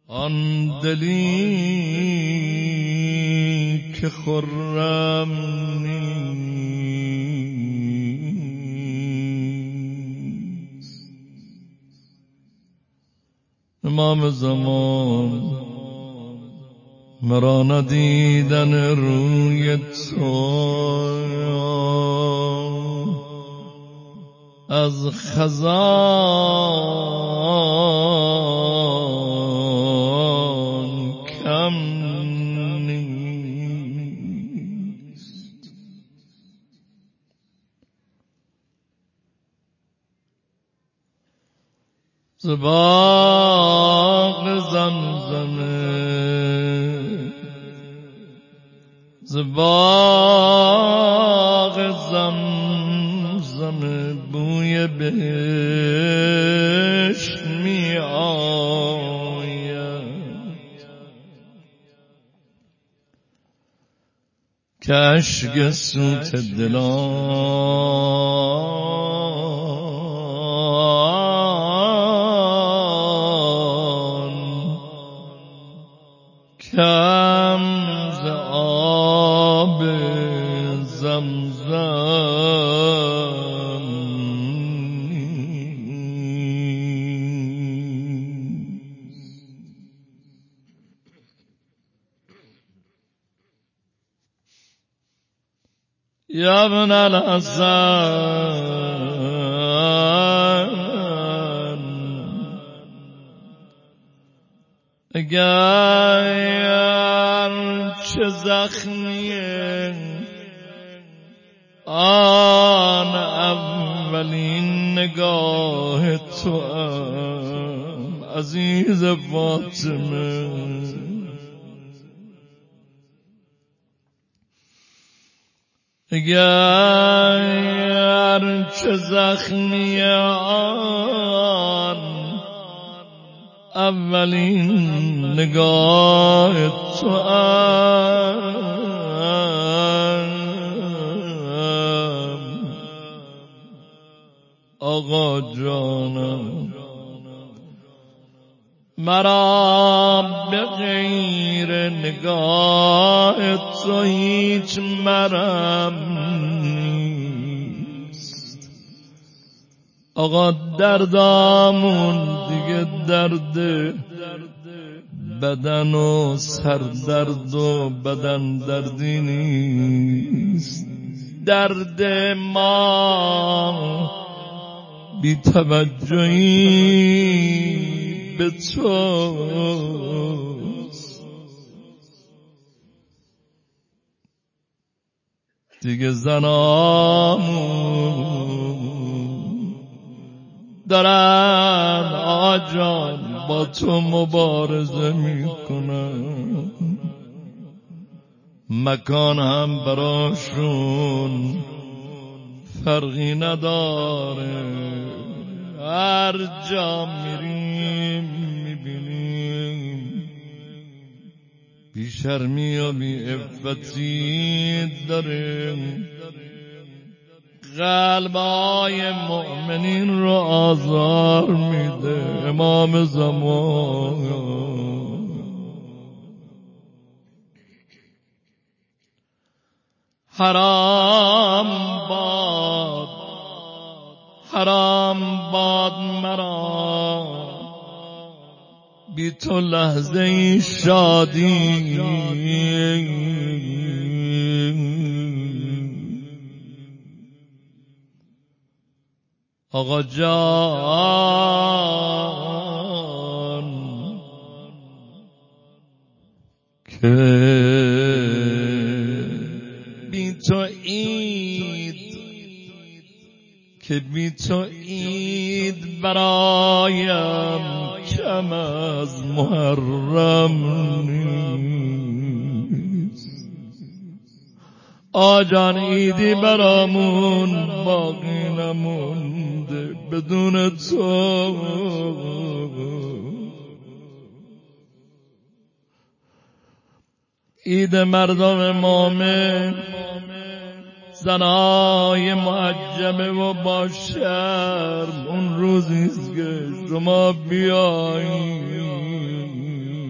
آن دلی که خرم نیست. امام زمان مرا ندیدن روی تو از خزان کم نیست. ز باغ زمزمه، ز باغ زمزمه بوی بهشت می آید که اشک سوت دلان کم ز آب زمزم یا ابن الحسن اگر چه زخمیه آن اولین نگاه تو ام عزیز فاطمه، اگر چه زخمی آن اولین نگاه تو آقا جانم، مرا به غیر نگاه تو هیچ مرم نیست. آقا دردامون دیگه درد بدن و سردرد و بدن دردی نیست. درد ما بی توجهی به توست. دیگه زنامون دارن آجان با تو مبارزه میکنن، مکان هم براشون فرقی نداره. هر جا میریم میبینیم بی شرمی و بی عفتی داره قلبای مؤمنین رو آزار میده. امام زمان حرام باد، حرام باد مرا بی تو لحظه شادی. آقا جان که بی تو عید، که بی تو عید برایم کم از محرم نیست. آجان عیدی برامون باقی نمونده بدون تو. عید مردم مومن زنای معجمه و با شرم اون روزیست که شما بیایید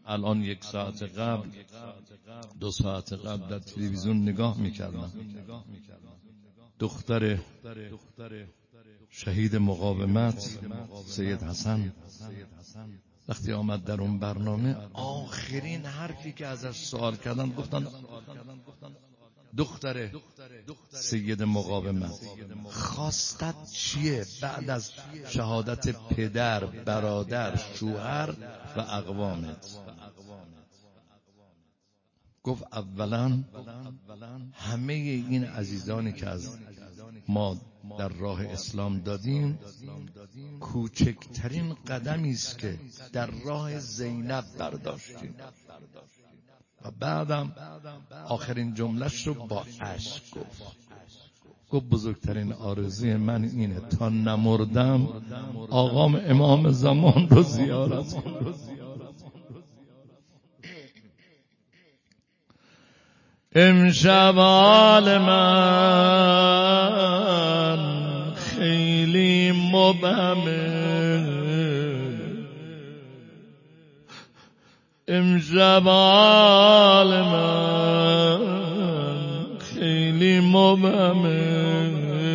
الان 1 ساعت قبل 2 ساعت قبل در تلویزیون نگاه میکردم، دختر شهید مقاومت سید حسن وقتی آمد در اون برنامه، آخرین حرفی که ازش سوال کردن گفتن دختر سید مقاومت خواستت چیه بعد از شهادت پدر، برادر، شوهر و اقوامت؟ گفت اولا همه این عزیزانی که از ما در راه اسلام دادیم کوچکترین قدمی است که در راه زینب برداشتیم. و بعدم آخرین جملهش رو با اشک گفت بزرگترین آرزوی من اینه تا نمردم آقام امام زمان رو زیارت کنم. امشب حال من خیلی مبهمه، امشب حال من خیلی مبهمه،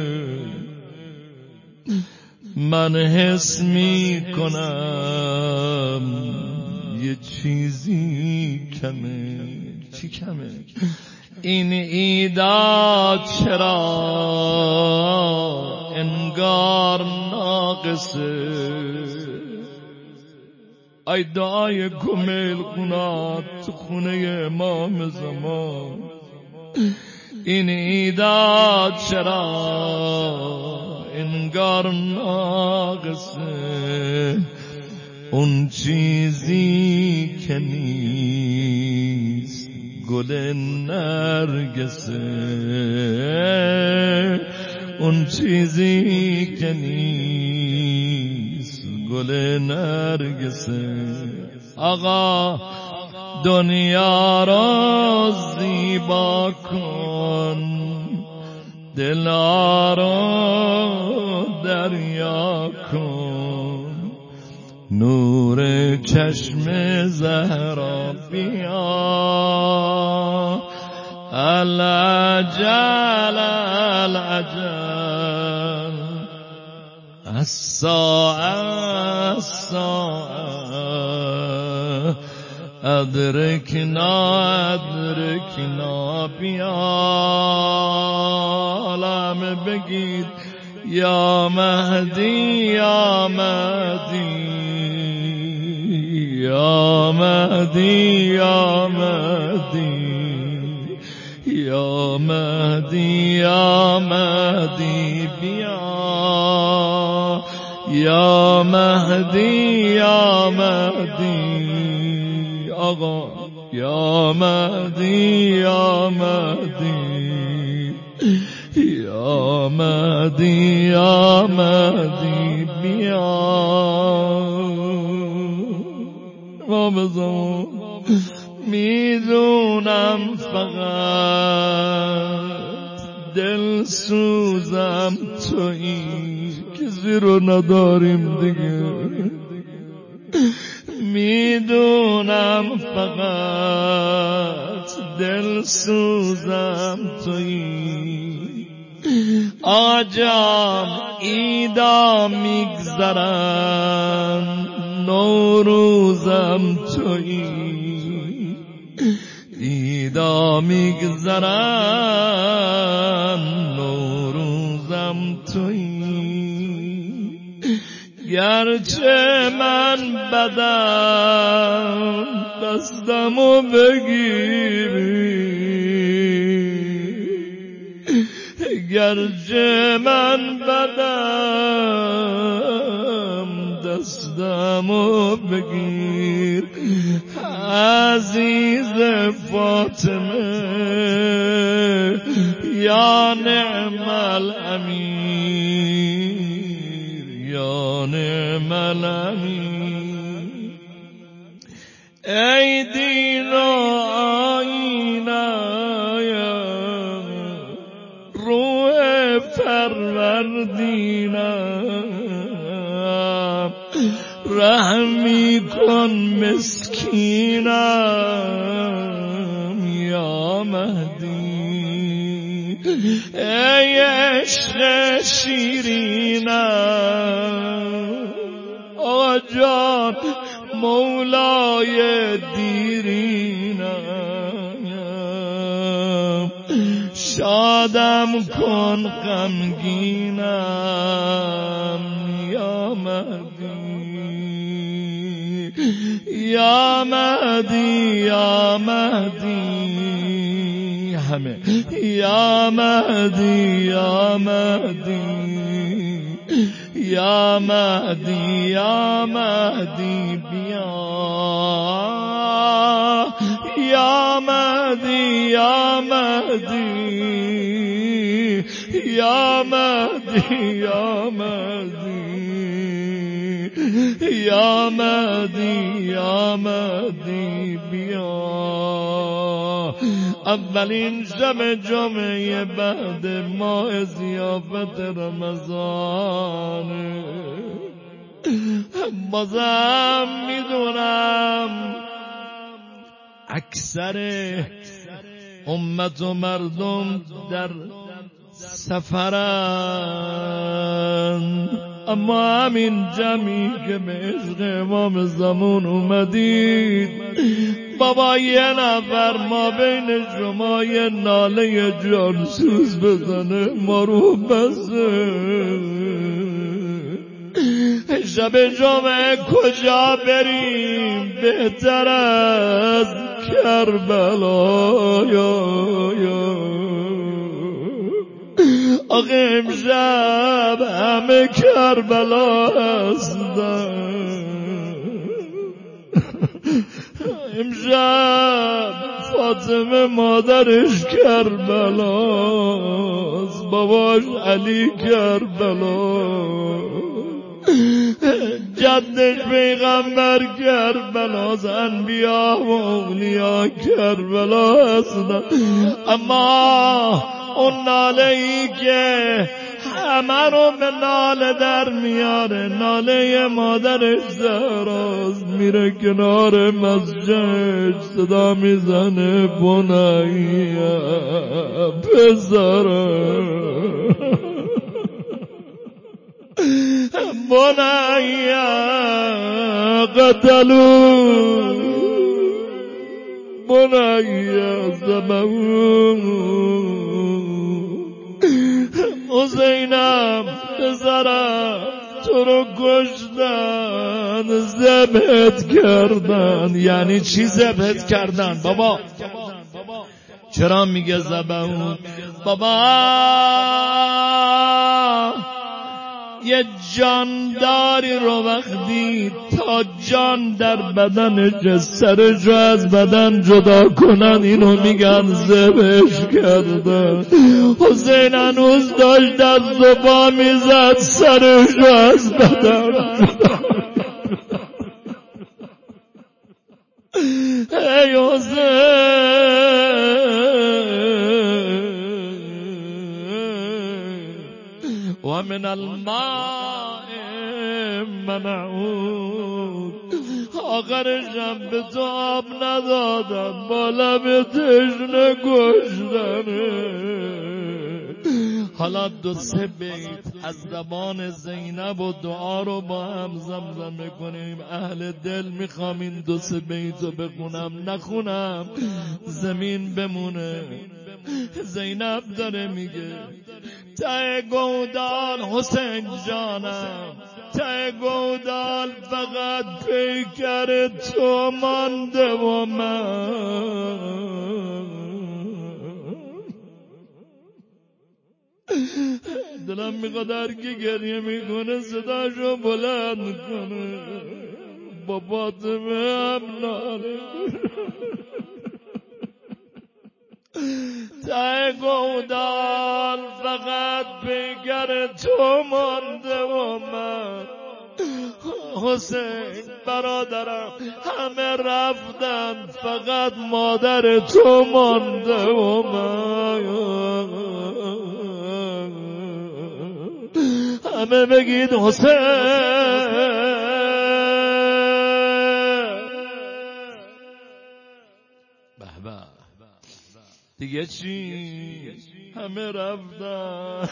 من حس می کنم یه چیزی کمه. چی کمه؟ این ایدا چرا انگار ناقصه؟ ای دعای کمیل خونات تو خونه امام زمان، این ایدا چرا انگار ناقصه؟ اون چیزی که نیست گل نرگسه، اون چیزی که نیست گل نرگسه. آقا دنیا را زیبا کن، دلا را دریا کن، نور چشم زهرا بیا، العجل العجل الساعة الساعة ادرکنا بیا. لم بگید یا مهدی یا مهدی یا مهدی یا مهدی یا مهدی یا مهدی بیا، یا مهدی یا مهدی آقا، یا مهدی یا مهدی یا مهدی یا مهدی بیا. ما بزن میدونم فقط دل سوزم تویی که زیرو نداریم دیگه، میدونم فقط دل سوزم تویی. آجام ایدا میگذرن نوروزم تویی، ایدا میگذرن نوروزم تویی. گرچه من بدم دستمو بگیری، گرچه من بدم دستمو بگیر، عزیز فاطمه یا نعم الامیر یا نعم الامیر. ای دین و آینه روح پروردینم، رحمی کن مسکینم یا مهدی، ای عشق شیرینم آقا جان مولای دیرینم، شادم کن غمگینم یا مهدی، یا مهدی یا مهدی، همه یا مهدی یا مهدی، یا مهدی یا مهدی بیا، یا مهدی یا مهدی، یا مهدی یا مهدی، یا مهدی یا مهدی بیا. اولین شب جمعه بعد ماه ضیافت رمضان، بازم میدونم اکثر امت و مردم در سفرن، اما همین جمعی که به عشق امام زمان اومدید بابا یه نفر ما بین شما یه ناله جانسوز بزنه ما رو بسه. شب جمعه کجا بریم بهتر از کربلا؟ آخه امشب همه کربلا هستن، امشب فاطمه مادرش کربلاست، باباش علی کربلا، جدش پیغمبر کربلاست، انبیا و اولیا کربلا هستن. اما اون ناله ای که همه رو به ناله در میاره، ناله مادرش زهراست، میره کنار مسجد صدا میزنه بنیا پسرم، بنیا قتلو، بنیا زبون، حسینم پسرم تو رو کشتن، ذبحت کردن. یعنی چی ذبحت کردن بابا؟ چرا میگه ذبحون؟ بابا یه جانداری رو وقتی تا جان در بدنش سرش رو از بدن جدا کنن اینو میگن ذبحش کردن. حسین هنوز داشت از زبان میزد سرش رو از بدن جدا. ای حسین و من الماء منعود، آخرشم به تو آب ندادن، بالا به تشنه کشتنه. حالا دو سه بیت از زبان زینب و دعا رو با هم زمزمه کنیم. اهل دل میخوام این دو سه بیت رو بخونم، نخونم زمین بمونه. زینب داره میگه ته گودال حسین جانم، ته گودال فقط پیکر تو مانده و من. دلم میخواد هرکی گریه میکنه صداشو بلند کنه، با فاطمه هم ناله. ته گودال فقط پیکر تو مانده و من. حسین برادرم همه رفتن فقط مادر تو مانده و من. همه بگید حسین دیگه چی؟ همه رفتن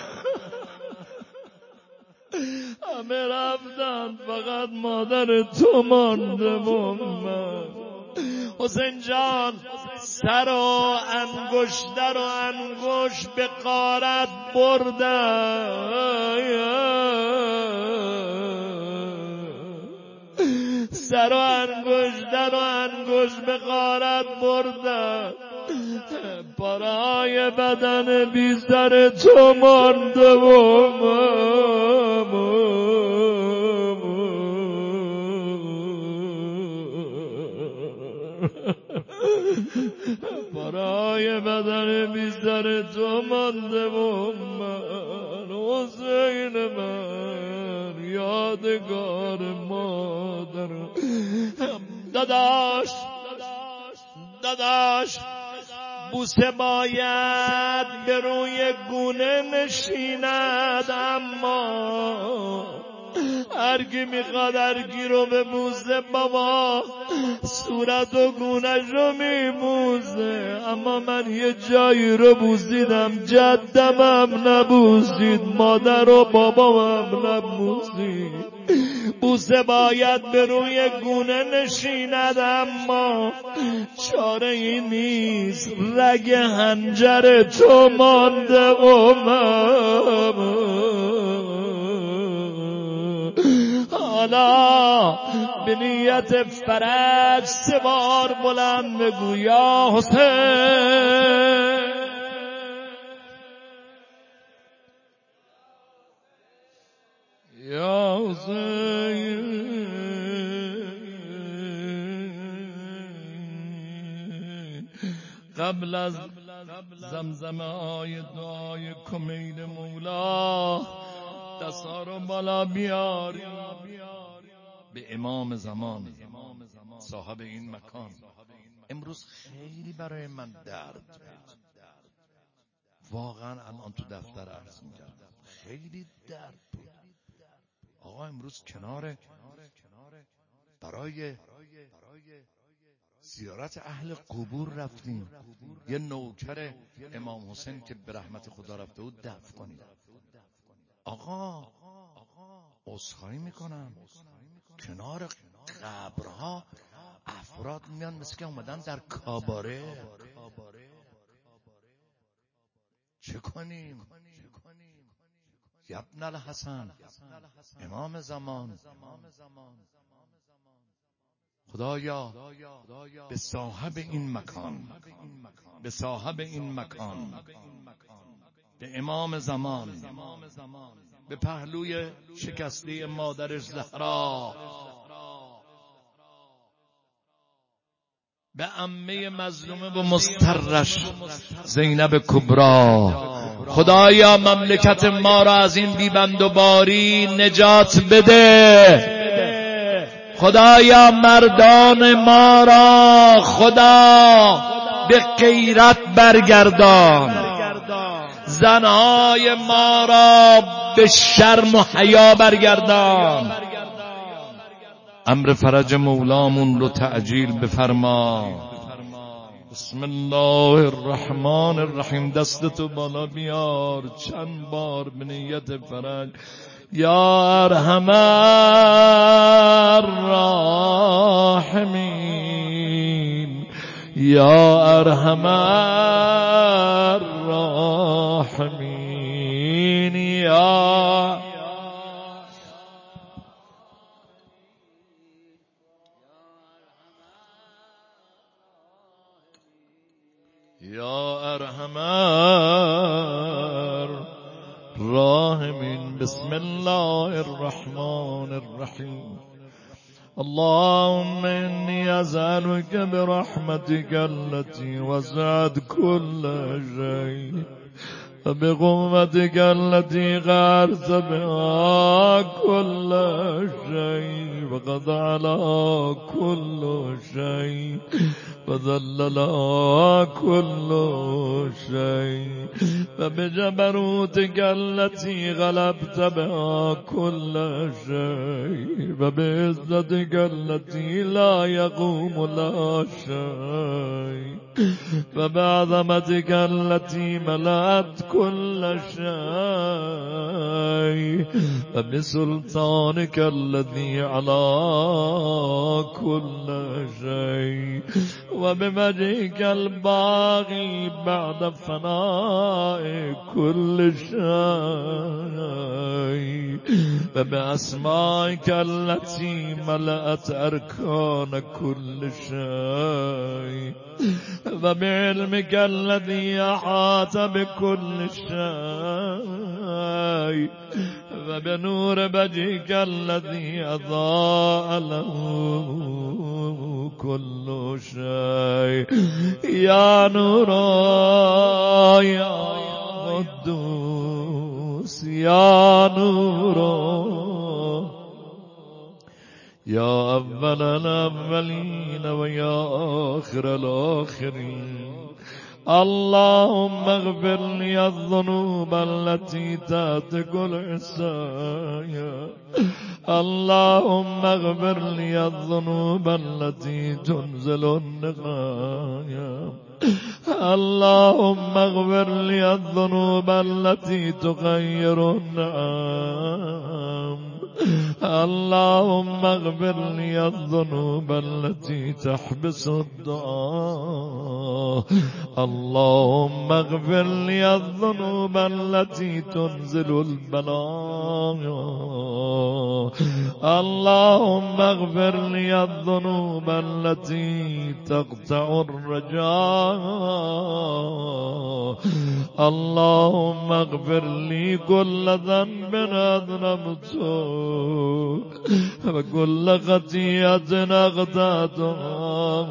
همه رفتن، فقط مادر تو مانده و من. حسین جان سر و انگشتر و انگشت به غارت بردن، سر و انگشتر و انگشت به غارت بردن، پاره‌های بدن بی سر تو مانده و پاره‌های بدن بی سر تو مانده و من، حسین من یادگار مادر. داداش بوسه باید به روی گونه نشیند، اما هرگی میخواد هرگی رو به بوسه بابا صورت و گونه‌ش رو میبوسه، اما من یه جایی رو بوسیدم جدم هم نبوسید، مادر و بابا هم نبوسید. بوسه باید به روی گونه نشیند، اما چاره ای نیست، رگ حنجر تو مانده و حالا به نیت فرج 3 بار بلند بگو یا حسین. یا حسین قبل از زمزمه های دعای کمیل مولا دستا رو بالا بیار به امام زمان صاحب این مکان. امروز خیلی برای من درد بود، واقعا الان تو دفتر عرض می‌کردم خیلی درد بود. آقا امروز کنار برای زیارت اهل قبور رفتیم، یه نوکر امام حسین که به رحمت خدا رفته بود دفن کنیم. آقا عذرخواهی میکنم، کنار قبرها افراد میان مثل که اومدن در کاباره. چه کنیم؟ ابن الحسن امام زمان، خدایا به صاحب این مکان، به صاحب این مکان، به امام زمان، به پهلوی شکسته مادرش زهرا، به عمه مظلومه و مضطرش زینب کبرا، خدایا مملکت ما را از این بیبند و باری نجات بده. خدایا مردان ما را خدا به غیرت برگردان، زنهای ما را به شرم و حیا برگردان، امر فرج مولامون رو تعجیل بفرما. بسم الله الرحمن الرحیم. دستتو بالا بیار چند بار به نیت فرج. یا ارحم الراحمین، یا ارحم الراحمین، یا ارحم الراحمین. بسم الله الرحمن الرحیم. اللهم انی اسألک برحمتک التي وسعت كل شيء وبقوتك التي غرس بها كل شيء وقد على كل شيء وذلل كل شيء وبجبروتك التي غلبت بها كل شيء وبعزتك التي لا يقوم لها شيء وبعظمتك التي ملأت كل شيء وبسلطانك الذي على كل شيء وبوجهك الباغي بعد فناء كل شيء وبأسمائك التي ملأت أركان كل شيء وبعلمك الذي أحاط بكل شيء وبنور وجهك الذي أضاء له كل شيء يا نور يا قدوس يا نور يا أول الأولين ويا آخر الآخرين اللهم اغفر لي الذنوب التي تهتك العصايا اللهم اغفر لي الذنوب التي تنزل النقايا اللهم اغفر لي الذنوب التي تغير النعم اللهم اغفر لي الذنوب التي تحبس الدعاء اللهم اغفر لي الذنوب التي تنزل البلاء اللهم اغفر لي الذنوب التي تقطع الرجاء اللهم اغفر لي كل ذنب أذنبته وكل خطيئة أخطأتها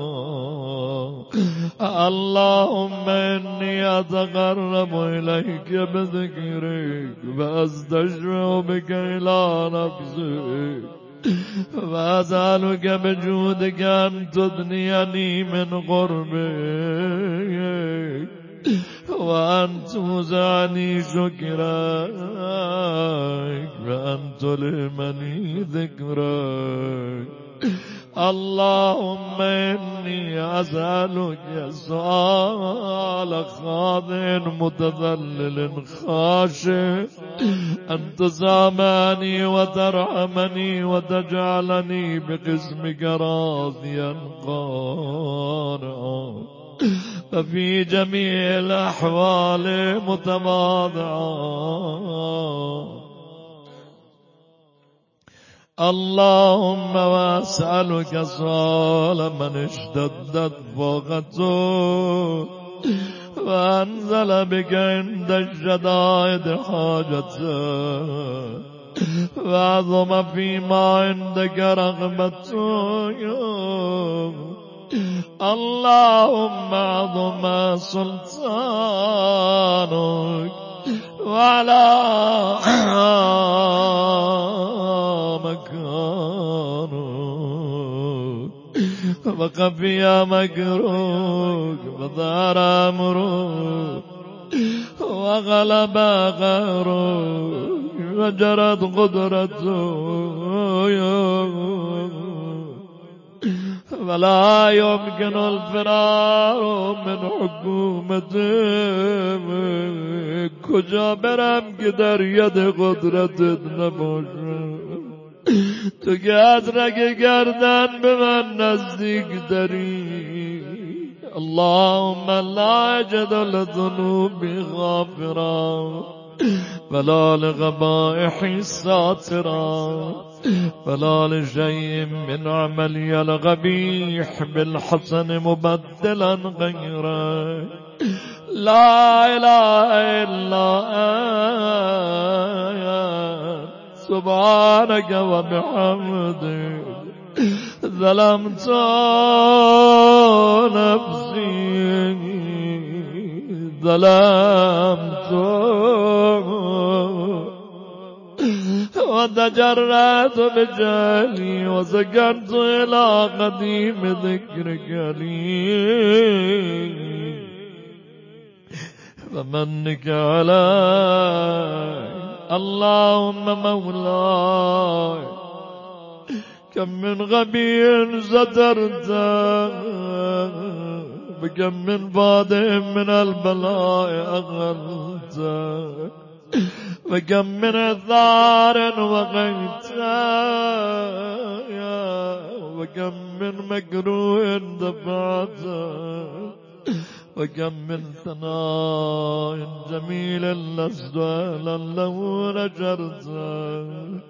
اللهم إني أتقرب إليك بذكرك وأستشفع بك إلى نفسك وأسألك بجودك أن تدنيني من قربك وأن توزعني شكرك وأن تلهمني ذكرك اللهم إني أسألك سؤال خاضع متذلل خاشع أن تسامحني وترحمني وتجعلني بقسمك راضيا قانعا ففي جميع الأحوال متواضعا اللهم واسألك سؤال من اشتدت فوقته وأنزل بك عند الشدائد حاجته وعظم فيما عندك رغبته اللهم عظم سلطانك وعلى مكانك وخفي مكروك وظهر أمرك وغلب غيرك وجرت قدرتك ولا يمكن الفرار من حكومتك کجا برم که در ید قدرتت نباشم تو که از رگ گردن به من نزدیک داری اللهم لا اجد لذنوب غافرا ولا لقبائح ساترا ولا لشيء من عملي القبيح بالحسن مبدلا غيره لا إله إلا أنت سبحانك وبحمدك ظلمت نفسي ظلمت وتجرأت بجهلي وسكنت إلى قديم ذكرك لي فمنك علي اللهم مولاي كم من غبي سترته بكم من بادئ من البلاء أغلته وكم من عثار وقيته وكم من مكروه دفعته وكم من ثناء جميل لست أهلا له نشرته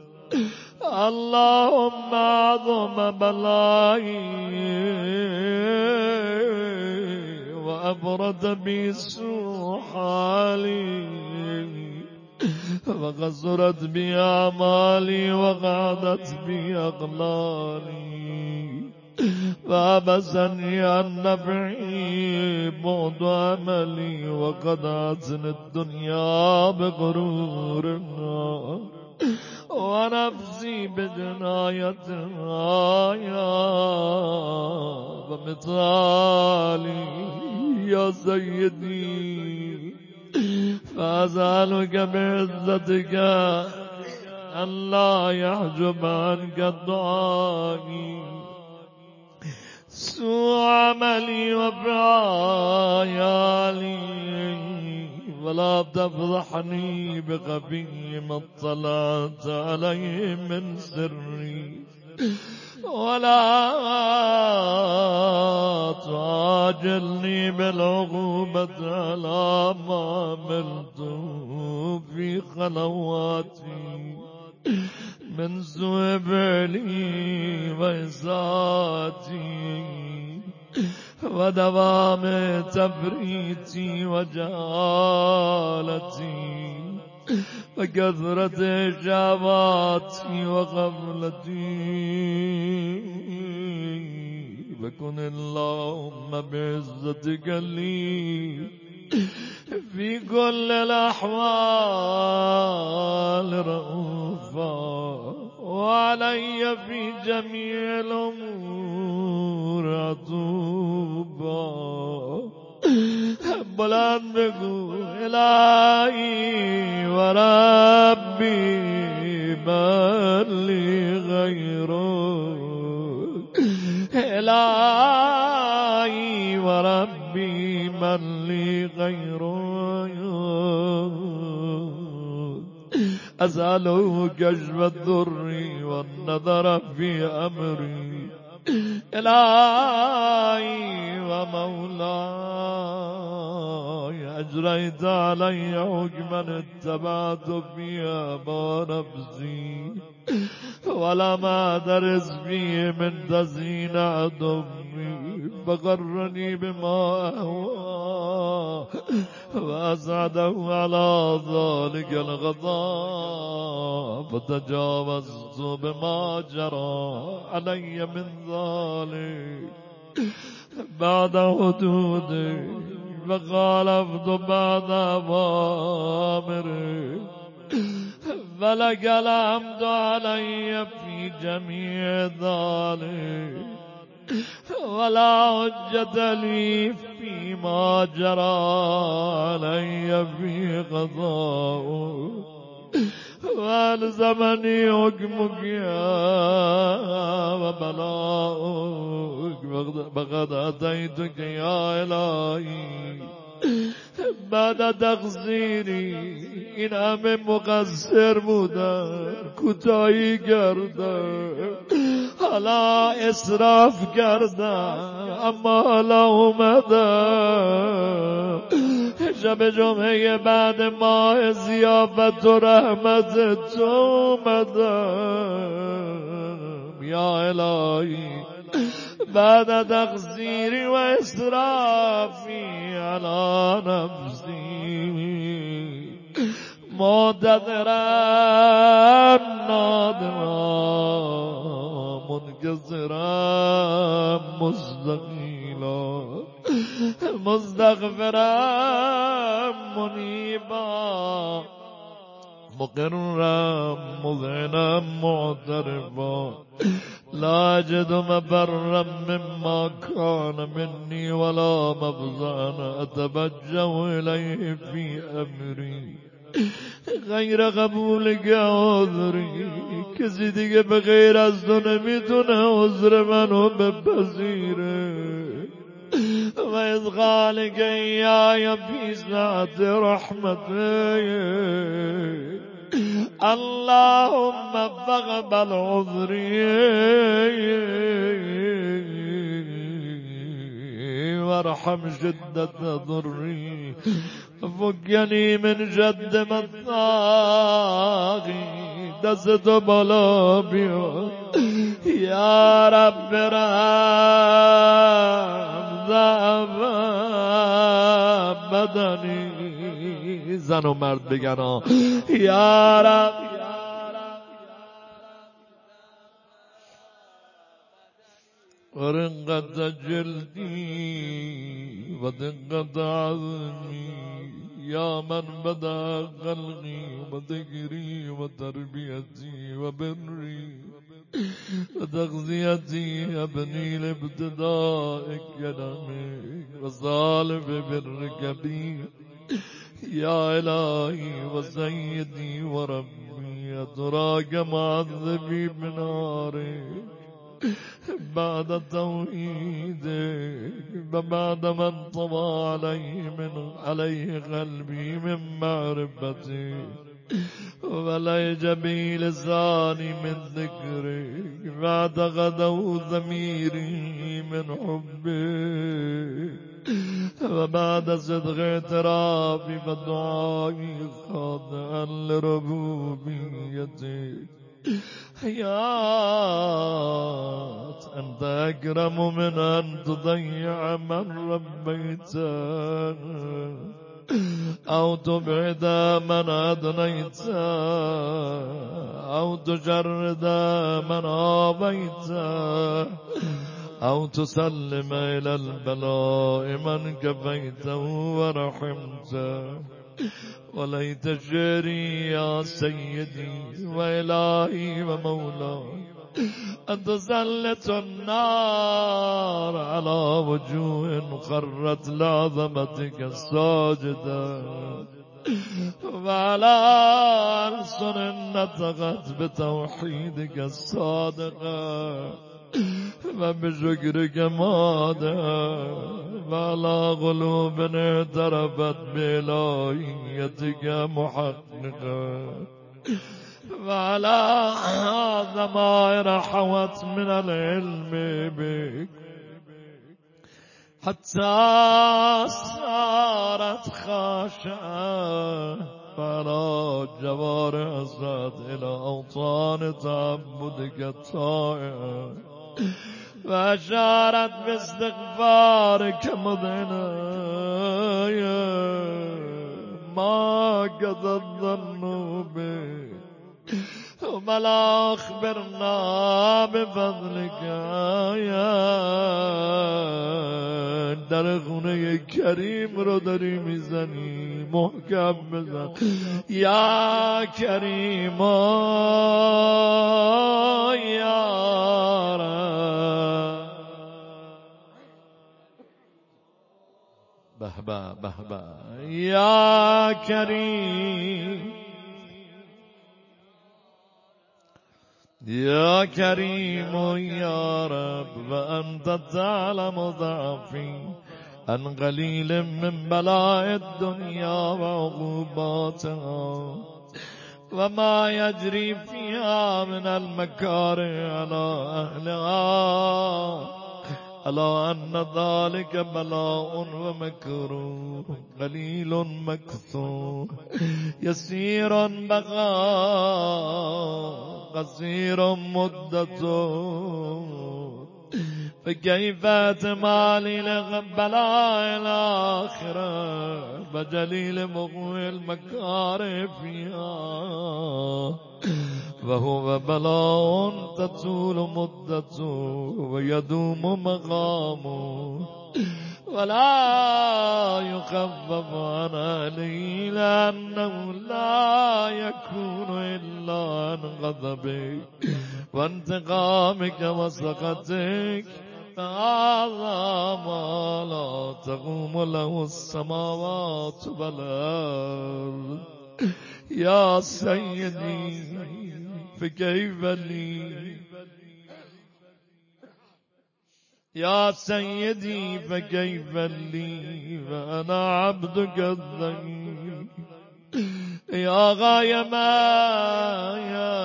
اللهم أعظم بلائي وأبرد بي سوء حالي وقصرت بي أعمالي وقعدت بي أغلالي فأبسني عن نفعي بعد أملي وقطعتني الدنيا بغرورنا ونفسي بجنايتها ومثالي يا سيدي فأسألك بعزتك أن لا يحجب عنك دعائي سوء عملي وفعالي ولا تفضحني بغبي ما اطلعت عليه من سري ولا تعاجلني بالعقوبة على ما عملت في خلواتي من سوء فعلي وإساءتي ودوام تفريطي وجهالتي وكثرة شهواتي وغفلتي فكن اللهم بعزتك لي في كل الأحوال رؤوفا وعلي في جميع الأمور عطوبا بلند بگو إلهي وربي من لي غيرك إلهي وربي من لي غيرك أسأله كشف الضر والنظر في أمري إلهي ومولاي أجريت علي حكما اتبعت فيها ما نفسي ولم أدرس فيه من تزيين عدوي فغرني بما أهوى وأسعده على ذلك الغضب فتجاوزت بما جرى علي من ذلك بعد حدودي فخالفت بعد أوامري فلك الحمد علي في جميع ذلك ولا حجة لي فيما جرى علي في قضاء والزمني حكمك وبلاؤك فقد أتيتك يا إلهي بعد تقصیری این همه مقصر بودم کوتاهی کردم حالا اسراف کردم اما حالا اومدم شب جمعه بعد ماه ضیافت و رحمت تو اومدم یا الهی بعد تقصیری و اسرافی علی نفسی معتذرا نادما منكسرا مستقيلا مستغفرا منيبا مقرا مذعنا معترفا لا أجد مبرا مما كان مني ولا مفزعا أتوجه إليه في أمري غیر قبول عذری. کسی دیگه به غیر از تو نمیتونه عذر منو بپذیره. و از خالق ایای فی ساعت رحمته اللهم فاقبل عذری وارحم شدت ضری فکنی من جد مطاقی. دستو بالا بیا یا رب رحم ضعف بدنی. زن و مرد بگن یا رب ورقت جلدی و دقت عظمی یا من بدا خلقی و ذکری و تربیتی و بری و تغذیتی ابنی لابتداء کلمی و صالب برک بی یا الهی و سیدی و ربی اتراک معذبی بناری بعد توحيده وبعد من طوى عليه قلبي من معرفتي وليج بي لساني من ذكري واعتقده ضميري من حبي وبعد صدق اعترافي ودعائي خاضعا لربوبيتي حياة أنت أكرم من أن تضيع من ربيته أو تبعد من أدنيته أو تجرد من آبيته أو تسلم إلى البلاء من كفيته ورحمته. وليت شعري يا سيدي وإلهي ومولاي أن تسلط النار على وجوه خرت لعظمتك الساجدة وعلى ألسن نطقت بتوحيدك الصادقة وبشكرك ماذا وعلى قلوب اعترفت بإلهيتك محققة وعلى ضمائر حوت من العلم بك حتى صارت خاشعة وعلى جوارح أسرت إلى أوطان تعبدك الطائعة وأشارت باستغفارك مذعنة ما قد الظن بك وبلا أخبرنا بفضلك يا در خونه کریم رو داری میزنی محکم بزن یا کریم یا رب. به به به به یا کریم يا كريم يا رب وأنت تعلم ضعفي عن قليل من بلاء الدنيا وعقوباتها وما يجري فيها من المكاره على أهلها ألا أن ذلك بلاء ومكروه قليل مكثور يسير بقاء قصير مدته فكيف تمالي لبلاء الآخرة بجليل مغوي المكاره فيها وهو بلاء تطول مدته ويدوم مقامه ولا يخفف عنه لأنه لا يكون إلا عن غضبك وانتقامك وسخطك هذا ما لا تقوم له السماوات والأرض يا سيدي فكيف لي يا سيدي فكيف لي وأنا عبدك الضعيف يا غاية ما يا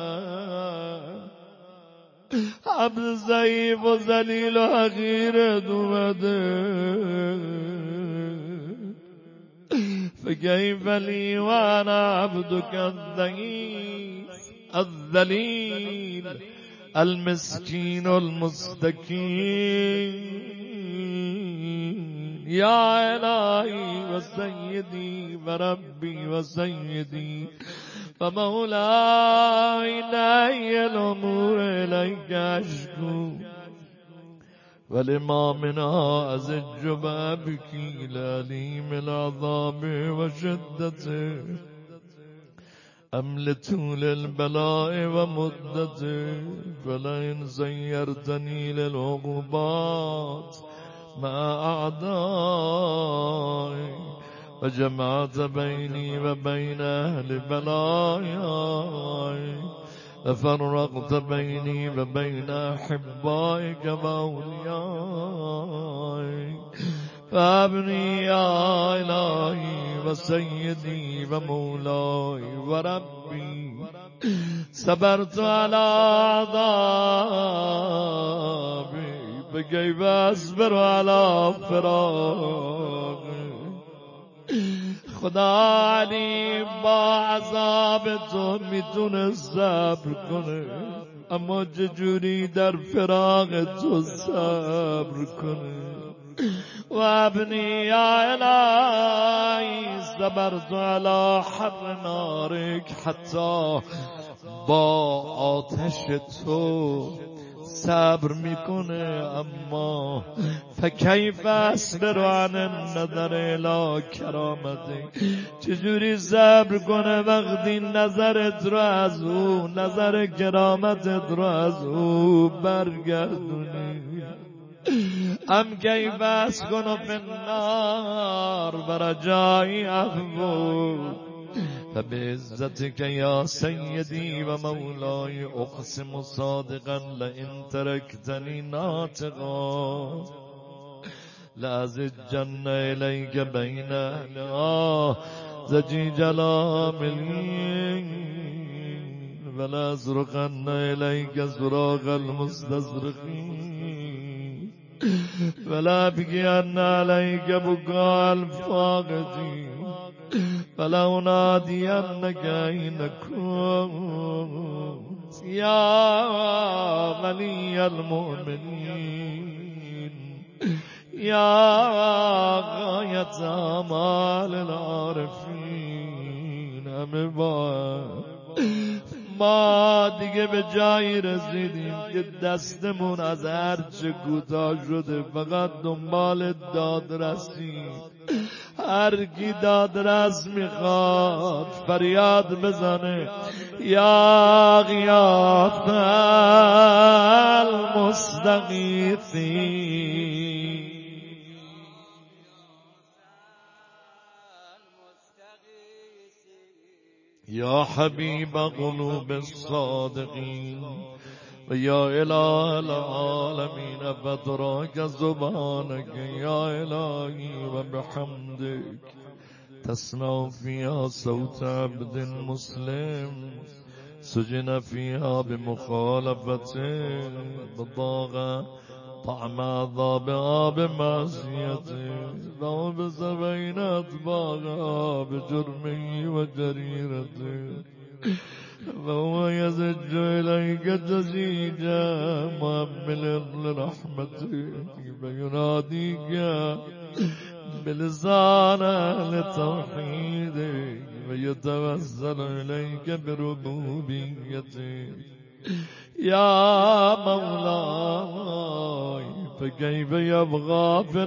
عبد ضعيف وذليل وحقير دوده فكيف لي وأنا عبدك الضعيف الذليل المسكين المستكين يا إلهي وسيدي وربي وسيدي فمولاي إلهي الأمور إليك أشكو ولما منها أزج بابكي لأليم العذاب وشدته أملت للبلاء ومدته فلئن سيرتني للعقوبات مع أعدائي وجمعت بيني وبين أهل بلاياي وفرقت بيني وبين أحبائك وأوليائي فابني يا إلهي وسيدي ومولاي وربي صبرت على عذابي فكيف أصبر على فراقي خدا علی با عذاب تو میتونه صبر کنه اما چجوری در فراق تو صبر کنه و ابنی یا الهی صبرت علی حر نارک حتی با آتش تو صبر میکنه اما فکیف اصبر عن النظر الی کرامتک چجوری صبر کنه وقتی نظرت رو از او نظر کرامتت رو از او برگردونی ام کیف اسکن فی النار برجای عفو فبعزتك يا سيدي ومولاي أقسم صادقا لئن تركتني ناطقا لأزجن إليك بين أهلها زجيج العاملين ولأزرقن إليك زراق المستزرقين ولا أبكين عليك بكاء الفاقدين فلو نادينك أين كنت يا ولي المؤمنين يا غاية آمال العارفين ما دیگه به جایی رسیدیم که دستمون از هرچه کوتاه شده فقط دنبال دادرسیم هر کی دادرس میخواد فریاد بزنه یا غیاث المستغیثین یا حبیب قلوب الصادقین و یا اله العالمین فتراک سبحانک یا الهی و بحمدک تسمع فيها صوت عبد مسلم سجن فيها بمخالفته بضاغ طعم عذابها بمعصيته وعبس بين أطباقها بجرمه وجريرته وهو يزج إليك جزيجا مؤملا لرحمتك فيناديك بلسان أهل توحيدك ويتوسل إليك بربوبيتك يا مولاي فكيف يبغى في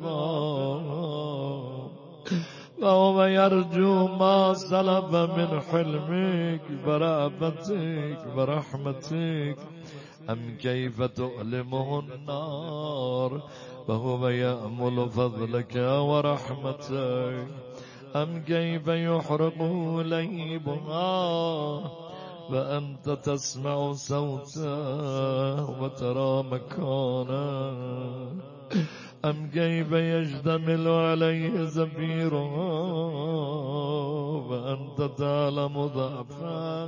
العذاب وهو يرجو ما سلف من حلمك برأفتك برحمتك أم كيف تؤلمه النار وهو يأمل فضلك ورحمتك أم كيف يحرق ليبها وأنت تسمع صوته وترى مكانه أم كيف يشتمل عليه زفيرها وأنت تعلم ضعفه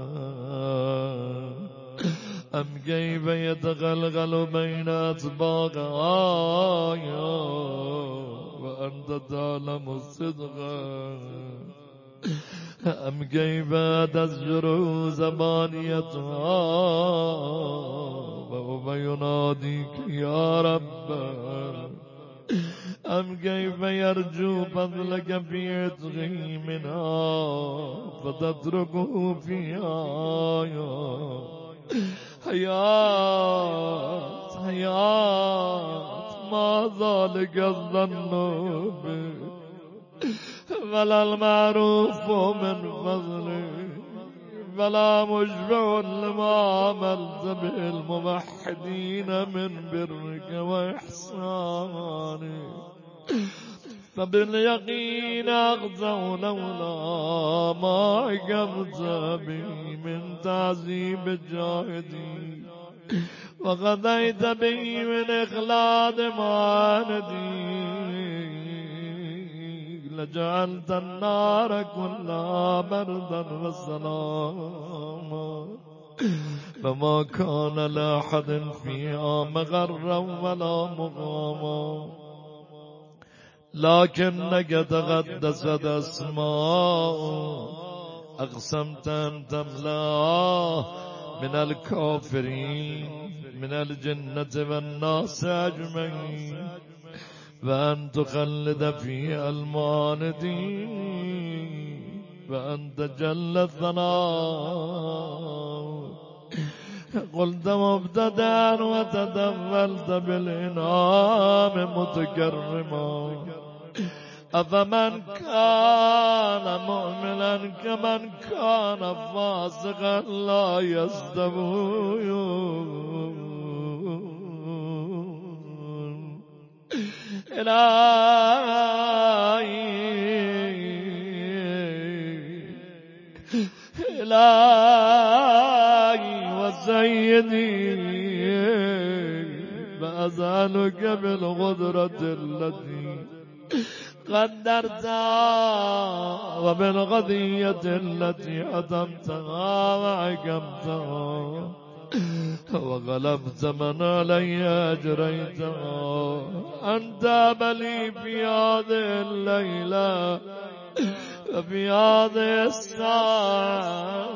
أم كيف يتغلغل بين أطباقها وأنت تعلم صدقه أم كيف تزجر زبانيتها وهو يناديك يا رب أم كيف يرجو فضلك في عتقه منها فتتركه فيها حياة ما ذلك الظن بك ولا المعروف من فضلك ولا مشبع لما عملت به الموحدين من برك وإحسانك فباليقين أغزوا لولا ما عقبت به من تعذيب الجاهدين وغذيت به من إخلاد معاندين لجعلت النار كلها بردا وسلاما فما كان لأحد فيها مغرا ولا مغاما لكنك تقدست أسماء أقسمت أن تملأ من الكافرين من الجنة والناس أجمعين وأن تخلد في المعاندين وأنت جل الثناء قلت مبتدأ وتدولت بالإنعام متكرما أفمن كان مؤمنا كمن كان فاسقا لا يستوون إلهي وسيدي فأسألك بالقدرة التي قدرتها وبالقضية التي أتمتها وعقمتها وغلبت من علي أجريتها أنت بلي في هذه الليلة وفي هذه الساعة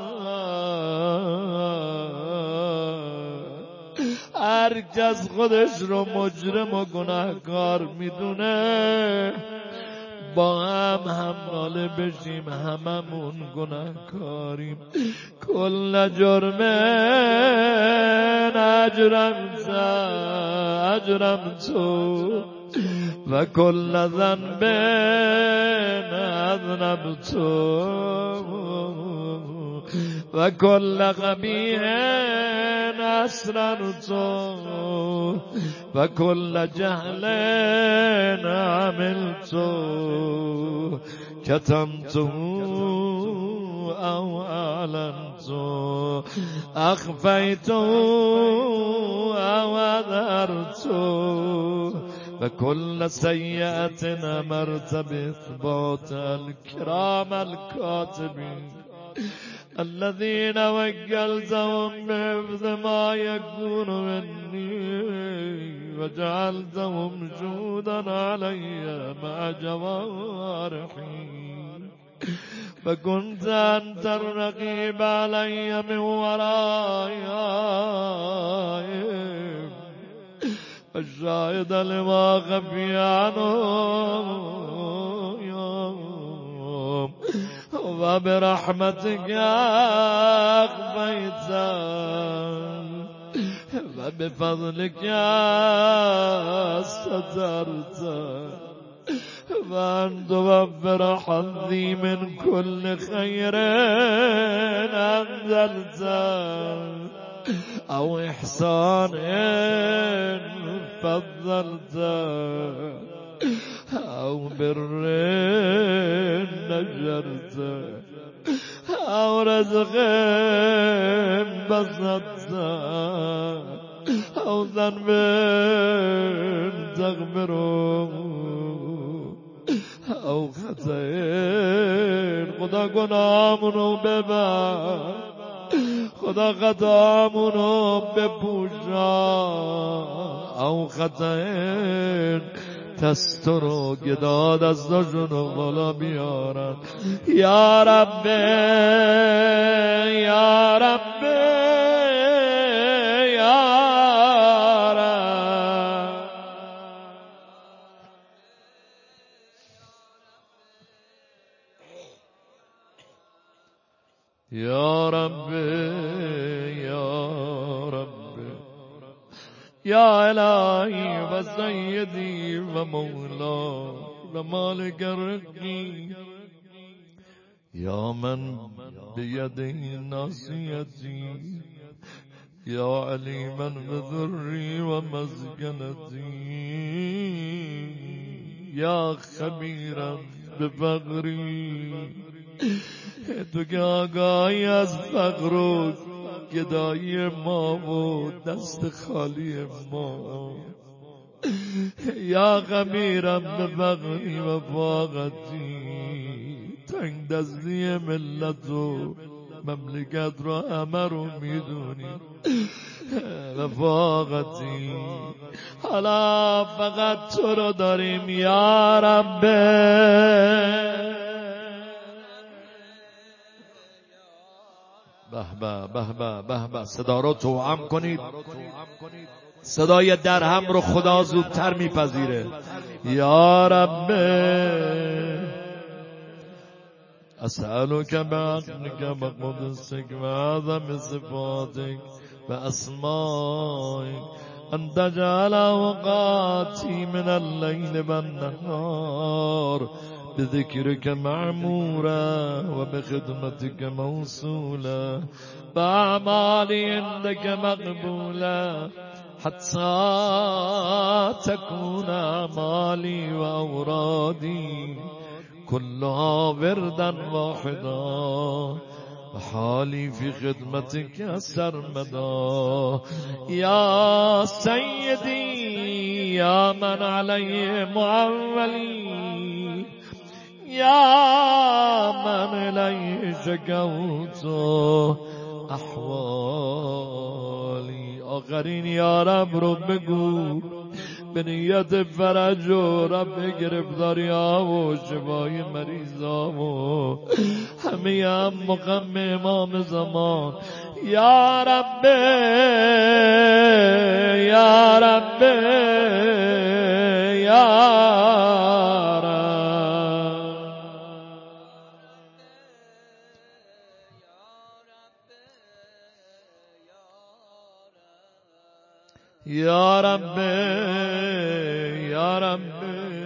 هر کس خودش رو مجرم و گناهکار میدونه با هم همراله بشیم هممون گناهکاریم کل جرم اجرم تو و کل ذنب اذنبت و کل قبیح اسررت و کل جهل عملت كتمت او اعلنت اخفيت او اظهرت وكل سيئة أمرت بإثبات الكرام الكاتبين الذين وكلتهم بحفظ ما يكون مني وجعلتهم شهودا علي مع جوارحي فكنت أنت الرقيب علي من ورائي الشاهد لما خفي عنهم وبرحمتك أخفيت و به فضلك سترت و ان توفر حظی من كل خیر انزلت او احسان فضلت او بر نجرت او رزق بسطت او ذنب تغفر او خطأ خدا گناهمونو ببر خدا خطامونو بپوشا او خطأ تسترو گدا دستاشونو بالا بیارن یا رب یا رب یا رب یا رب یا رب یا الهی و سیدی و مولا و مالک رقی یا من بیدی ناصیتی یا علیما بذری و مسکنتی یا خبیرا بفقری تو که آگاهی از فقر و گدایی ما و دست خالی ما یا خبیرم به فقری و فاقتی تنگ دستی ملت و مملکت رو همه رو میدونی و فاقتی حالا فقط تو رو داریم یا رب به به صدا رو توأم کنید صدای درهم رو خدا زودتر میپذیره یا رب اسألك بعقلك وقدسك وعظم صفاتك واسمائك ان تجعل اوقاتي من الليل والنهار بذكرك معمورا وبخدمتك موصولا بأعمالي عندك مقبولا حتى تكون أعمالي وأورادي كلها وردا واحدا وحالي في خدمتك سرمدا يا سيدي يا من عليه معولي يا من إليه شكوت أحوالي آخرین یا رب رو بگو به نیت فرج و رب گرفتاری ها و شفای مریض ها و همه هم مقام امام زمان یا رب یا رب یا رب یا رب یا رب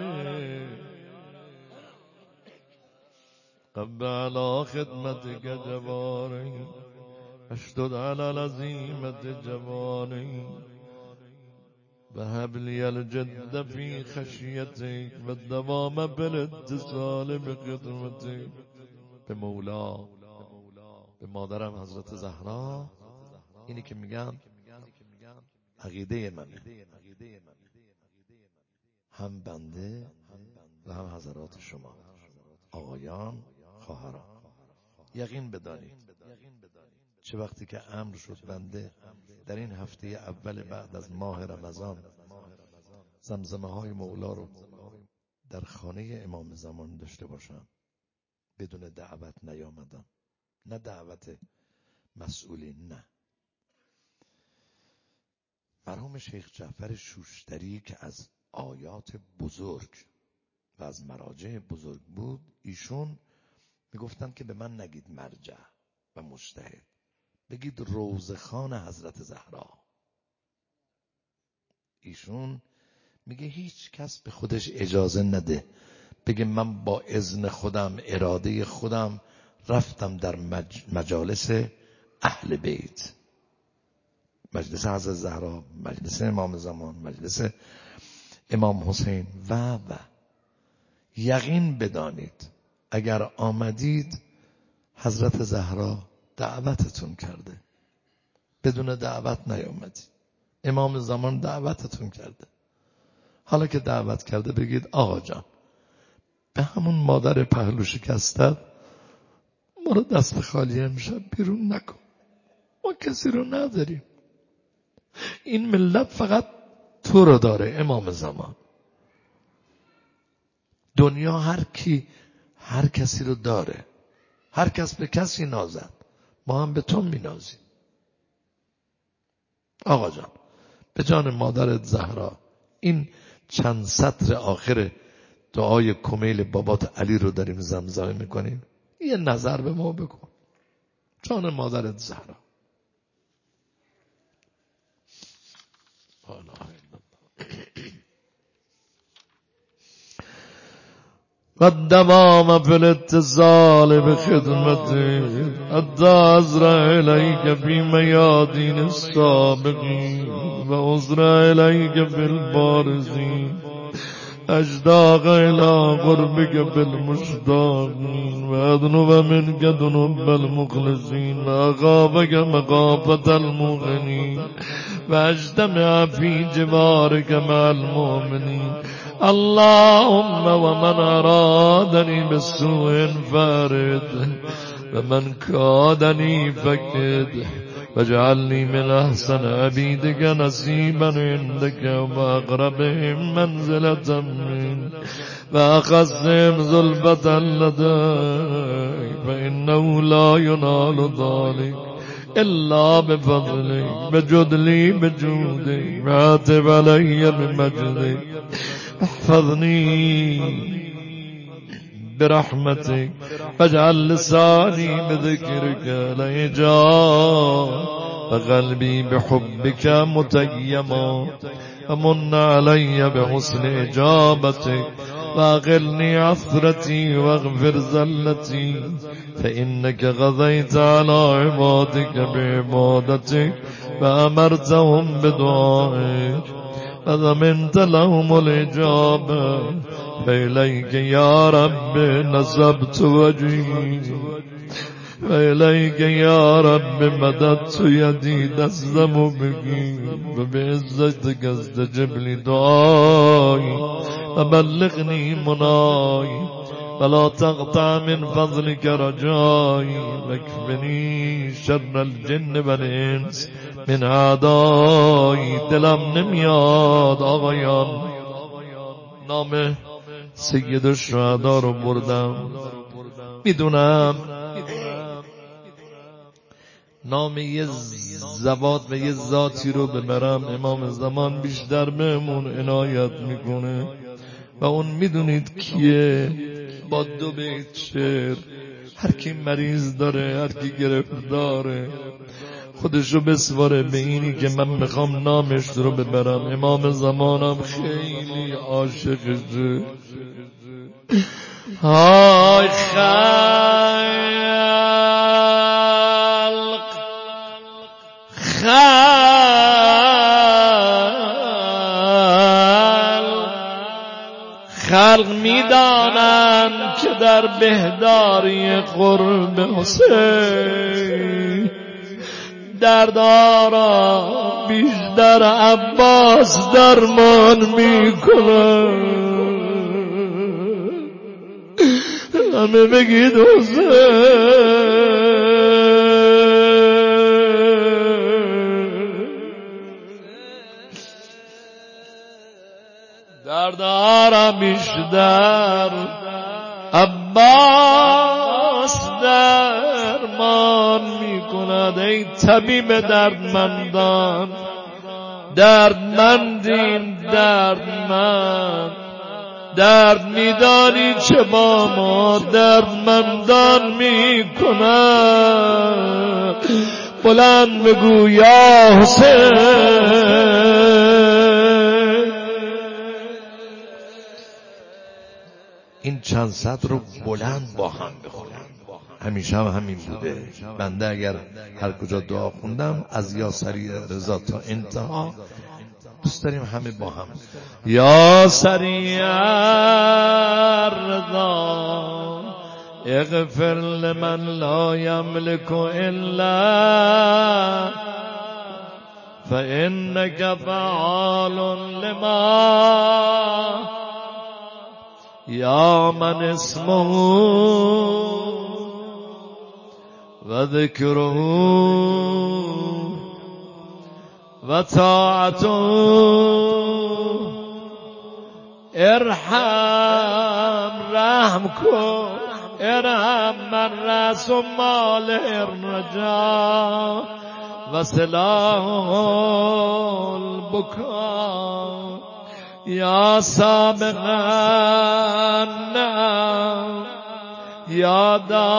قب على خدمتك جواري اشدد على العزيمة جواري وهب لي الجد في خشيتك والدوام بالاتصال بخدمتك به مولا به مادرم حضرت زهرا اینی که میگم عقیده منه هم بنده و هم حضرات شما آقایان خواهران یقین بدانید چه وقتی که امر شد بنده در این هفته اول بعد از ماه رمضان زمزمه های مولا رو در خانه امام زمان داشته باشم بدون دعوت نیامدم نه دعوت مسئولین نه مرحوم شیخ جعفر شوشتری که از آیات بزرگ و از مراجع بزرگ بود ایشون میگفتن که به من نگید مرجع و مجتهد بگید روضه خان حضرت زهرا ایشون میگه هیچ کس به خودش اجازه نده بگه من با اذن خودم، اراده خودم رفتم در مجالس اهل بیت، مجلس حضرت زهرا، مجلس امام زمان، مجلس امام حسین و یقین بدانید اگر آمدید حضرت زهرا دعوتتون کرده، بدون دعوت نیامدید. امام زمان دعوتتون کرده. حالا که دعوت کرده بگید آقا جان به همون مادر پهلو شکستت ما رو دست خالی امشب بیرون نکن، ما کسی رو نداریم، این ملت فقط تو رو داره امام زمان. دنیا هر کسی رو داره، هر کس به کسی نازد، ما هم به تو می‌نازیم. آقا جان به جان مادرت زهرا این چند سطر آخر دعای کمیل بابات علی رو داریم زمزمه میکنیم، یه نظر به ما بکن. جان مادرت زهرا. و الدوام فی الاتصال بخدمتك حتی ازرع الیک فی میادین السابقین و ازرع الیک فی البارزین اشتاق الى قربك بالمشتاقين وادنو منك ذنوب المخلصين واخافك مخافة المؤمنين واجتمع في جوارك مع المؤمنين. اللهم ومن ارادني بالسوء فارد ومن كادني فكد واجعلني من احسن عبيدك نصيبا عندك واقربهم منزلة منك واخذهم زلفة لديك فانه لا ينال ذلك الا بفضلك بجد لي بجودك وعاتب علي بمجدك احفظني برحمتك واجعل لساني بذكرك لهجا وقلبي بحبك متيما ومن علي بحسن إجابتك واغلني عثرتي واغفر زلتي فإنك غضيت على عبادك بعبادتك وأمرتهم بدعائك وضمنت لهم الإجابة فإليك يا رب نصبت وجهي وإليك يا رب مددت يدي تسلم بك وبعزتك استجب لي دعائي وبلغني مناي ولا تقطع من فضلك رجائي واكفني شر الجن والإنس من أعدائي. دلم نمیاد آقایان نام سید الشهدا رو بردم، میدونم نام یه زباد و یه ذاتی رو ببرم امام زمان بیشتر بهمون عنایت میکنه و اون میدونید کیه؟ با 2 بیت شعر هر کی مریض داره، هر کی گرفتاره خودشو بسواره به اینی که من میخوام نامش رو ببرم. امام زمانم خیلی عاشقشه. های خلق میدانند که در بهداری قرب حسین دردارا بیشتر عباس درمان میکنه. همه بگید حسین. دردارا بیشتر عباس درمان میکند. ای طبیب دردمندان، دردمندیم دردمند، درد میدانی چه با ما دردمندان میکند. بلند بگو یا حسین. این چند صد رو بلند با هم بخونیم. همیشه هم همین بوده. بنده اگر هر کجا دعا خوندم از یا سریع رضا تا انتها دوست داریم همه با هم. یا سریع رضا اغفر لمن لا یملک الا فإنك فعال لما یا من اسمه و ذکره و طاعته ارحم رحم کن ارحم من رأس مال الرجا و سلاح البکا یا سابقا یا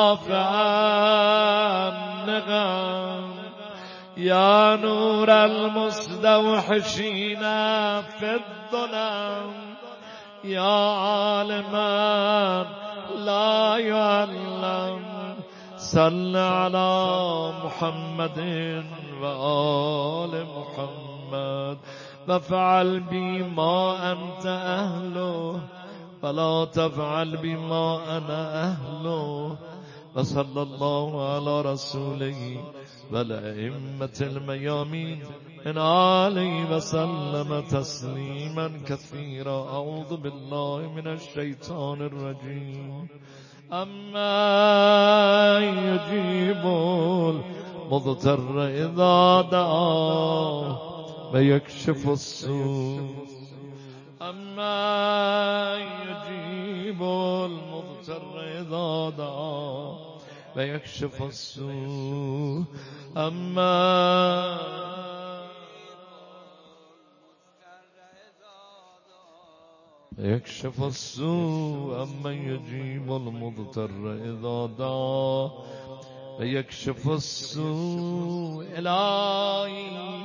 دافعا نغم یا نور المستوحشین فی الظلم یا عالما لا يعلم صل على محمد و آل محمد وفعل بی ما انت اهله فلا تفعل بما انا اهله وصلى الله على رسوله والأئمة الميامين من آله وسلم تسليما كثيرا. أعوذ بالله من الشيطان الرجيم. أما يجيب المضطر إذا دعاه ويكشف السوء أما يجيب المضطر إذا دعاه ويكشف السوء أما يكشف السوء أما يجيب المضطر إذا دعاه ويكشف السوء إلهي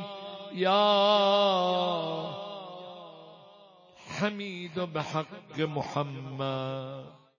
يا حميد بحق محمد